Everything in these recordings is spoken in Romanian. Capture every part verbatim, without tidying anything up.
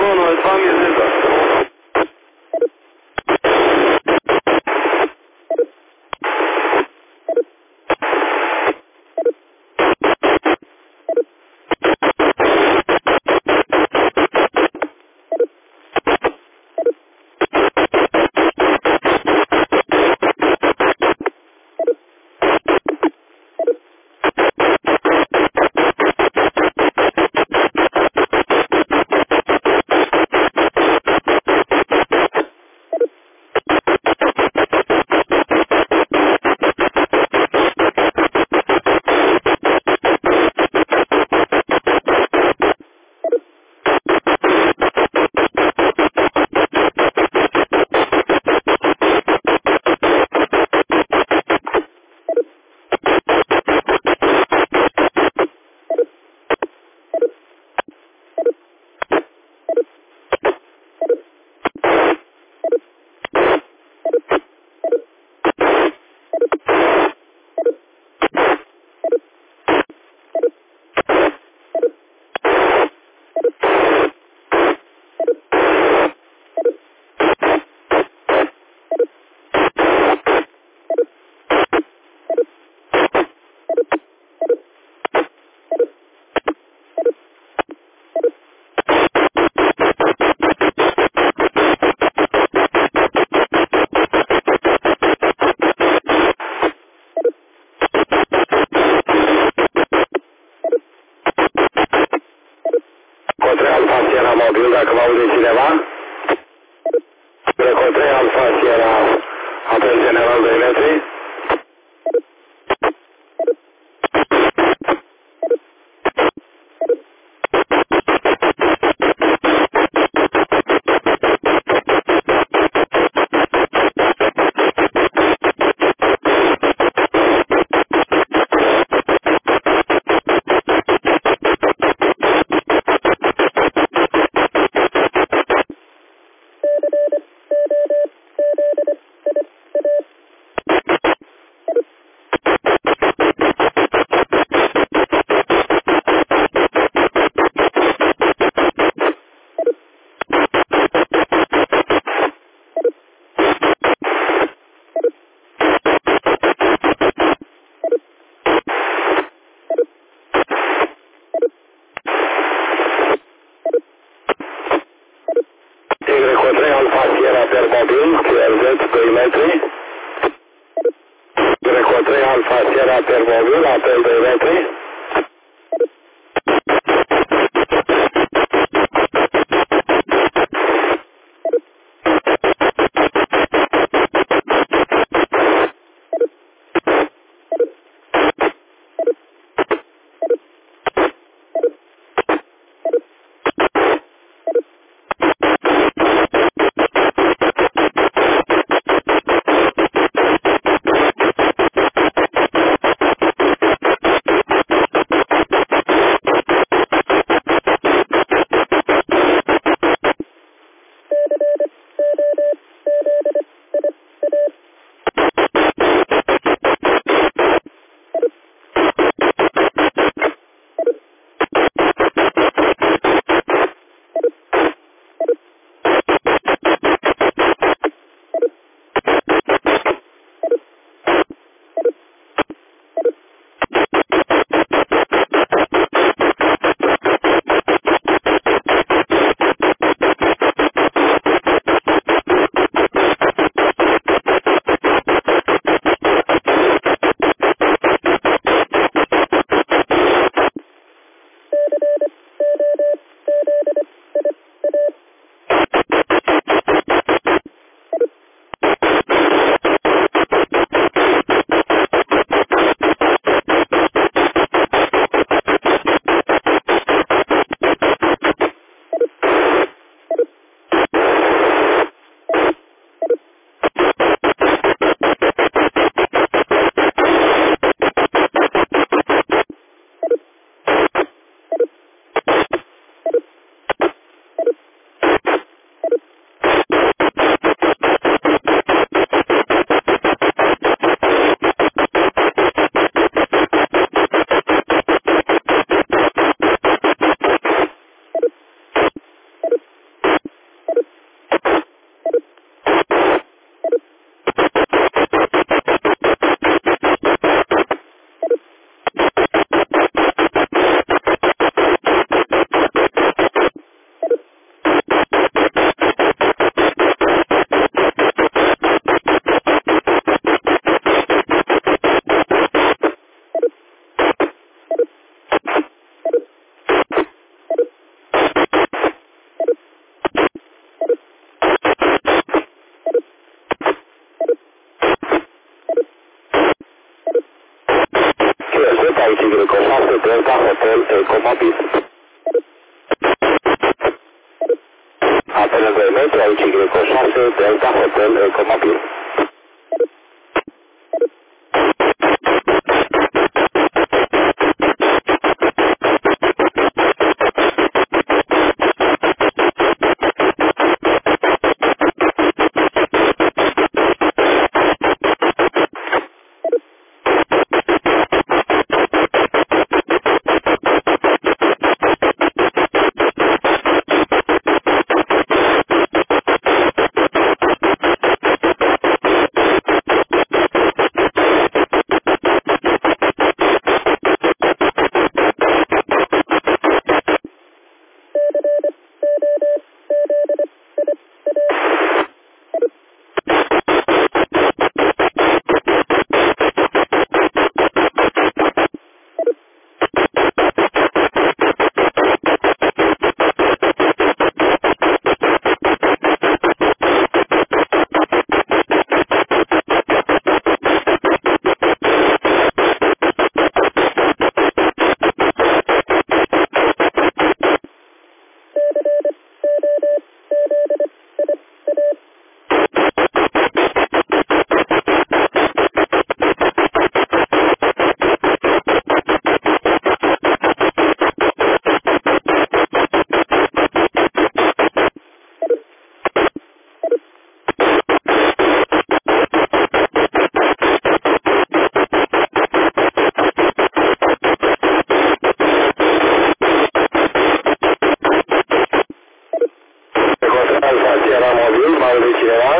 unu, Alfa Music Oscar. Mobil, dacă mă aude cineva. Record trei Alfa Sierra, apel general doi metri. Alfa Sierra per mobil, Q R Z doi metri. Greco trei Alfa Sierra per mobil, apel doi metri. aici Y șase, Delta Hotel Ecomobil. Apelăm doi metri, aici Y șase, Delta Hotel Ecomobil. Sierra Mobil, mai aude cineva?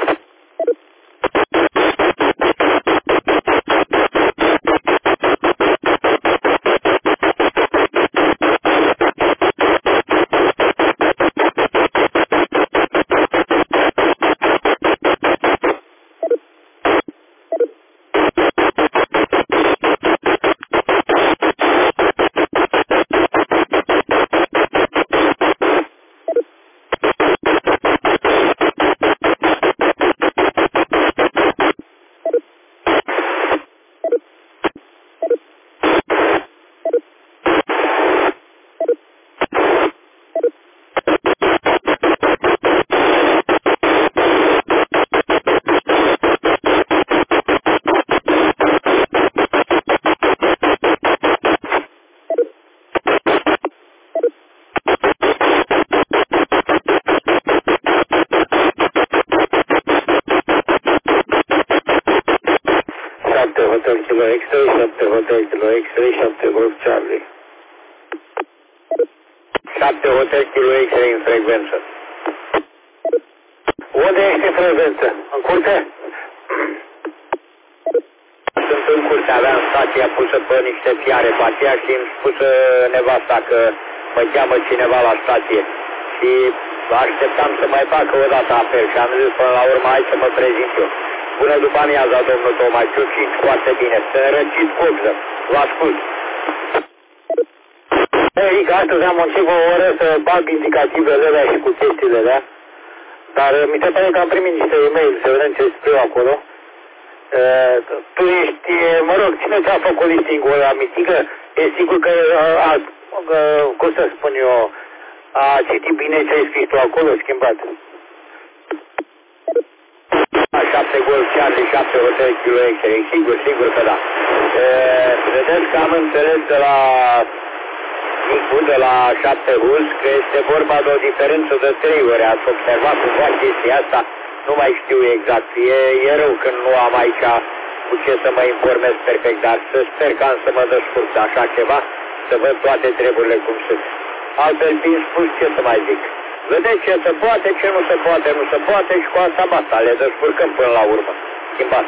Hotel Kilo X-Ray, șapte Hotel Kilo X-Ray, șapte Golf Charlie. șapte Hotel Kilo X-Ray în frecvență. Unde ești în frecvență? În curte? Sunt în curte, aveam stația pusă pe niște fiare pe aceea și îmi spusă nevasta că mă cheamă cineva la stație. Și așteptam să mai facă o dată apel și am zis până la urmă hai să mă prezint eu. Bună după amiaza, domnul Tomaciu, și foarte bine. Să răcit copză. Vă ascult. Ei, că astăzi am muncit o oră să bag indicativele alea și cu chestiile alea. Dar mi se pare că am primit niște e-mail, să vedem ce scriu acolo. Uh, tu ești, mă rog, cine ți-a făcut listing-ul ăla, mitică? E sigur că, a, a, cum să spun eu, a citit bine ce ai scris tu acolo, schimbat. șapte Golf Charlie, șapte Hotel Kilo X-Ray, sigur, sigur că da. E, vedeți că am înțeles de la Nicu, de la șapte Hus, că este vorba de o diferență de trei ori. Ați observat cumva chestia asta? Nu mai știu exact. E, e rău când nu am aici cu ce să mă informez perfect, dar să sper că am să mă descurc de așa ceva, să văd toate treburile cum sunt. Altfel fiind spus, ce să mai zic? Vedeți ce se poate, ce nu se poate, nu se poate și cu asta basta, le descurcăm până la urmă. Schimbați.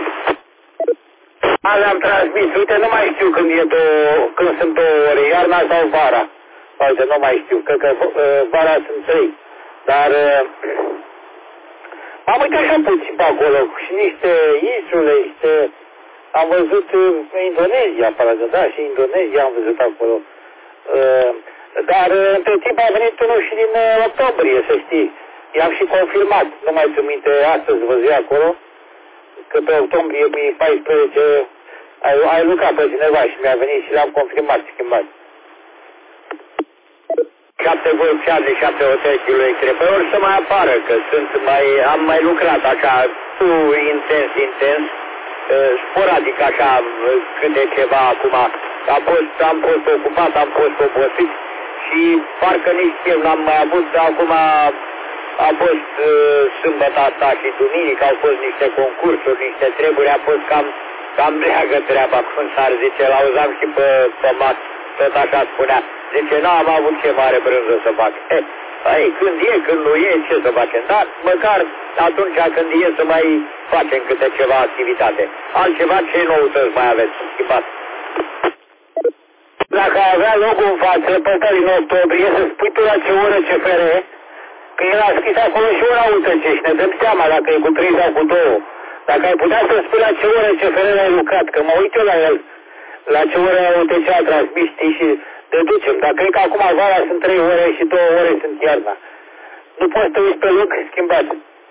Azi am transmis, uite, nu mai știu când, e două, când sunt două ore, iarna sau vara. Uite, nu mai știu, cred că uh, vara sunt trei. Dar uh, am uitat așa puțin pe acolo și niște insule, niște... Am văzut uh, Indonezia, parcă, da, și Indonezia am văzut acolo. Uh, Dar între timp a venit unul și din uh, octombrie, să știi. I-am și confirmat, nu mai țin minte, astăzi văzui acolo, că pe octombrie două mii paisprezece Ai, ai lucrat pe cineva și mi-a venit și l-am confirmat schimbat. șapte Golf Charlie, șapte Hotel Kilo X-ray. Pe ori să mai apară, că sunt mai, am mai lucrat așa, cu intens, intens, sporadic așa, câte ceva acum. Am fost, am fost ocupat, am fost obosit și parcă nici timp n-am mai avut, acum a fost uh, sâmbătă asta și duminică, au fost niște concursuri, niște treburi, a fost cam, cam bleagă treaba, cum s-ar zice, l-auzam și pe, pe Max, tot așa spunea. Zice, n-am avut ce mare brânză să fac. Eh, ai, când e, când nu e, ce să facem? Dar măcar atunci când e să mai facem câte ceva activitate. Altceva, ce noutăți mai aveți schimbat? Dacă avea logul în față, pe din octombrie, să spui tu la ce oră C F R, că el a scris acolo și ora U T C și ne dăm seama dacă e cu trei sau cu două. Dacă ai putea să spui la ce oră C F R ai lucrat, că mă uit eu la el, la ce oră U T C a transmis, știi, și deducem. Dacă e că acum vara sunt trei ore și două ore sunt iarna. Nu poți să te uiți pe loc schimbat.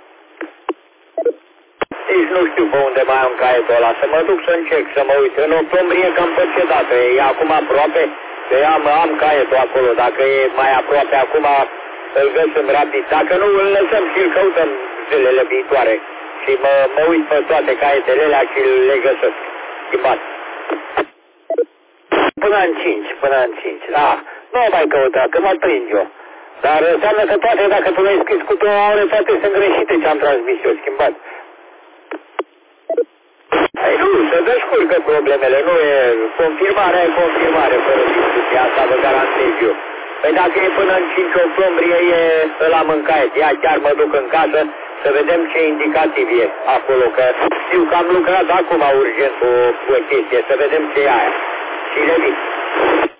Nici nu știu pe unde mai am caietul ăla, să mă duc să încerc să mă uit. În octombrie cam pe ce dată? E acum aproape? Că am, am caietul acolo, dacă e mai aproape acum îl găsim rapid. Dacă nu, îl lăsăm și îl căutăm zilele viitoare. Și mă, mă uit pe toate caietele alea și le găsesc schimbat. Până în cinci, până în cinci. Da, nu o mai căuta, că mă prind eu. Dar înseamnă că toate, dacă tu le-ai scris cu două ore, toate sunt greșite ce am transmis eu, schimbat. Ai nu, să descurcă problemele, nu e confirmarea, e confirmare, fără discuție, asta vă garantez eu. Păi dacă e până în cinci octombrie, e ăla mâncaiet. Ia chiar mă duc în casă să vedem ce indicativ e acolo, că știu că am lucrat acum urgent cu o chestie, să vedem ce e aia. Și le zic.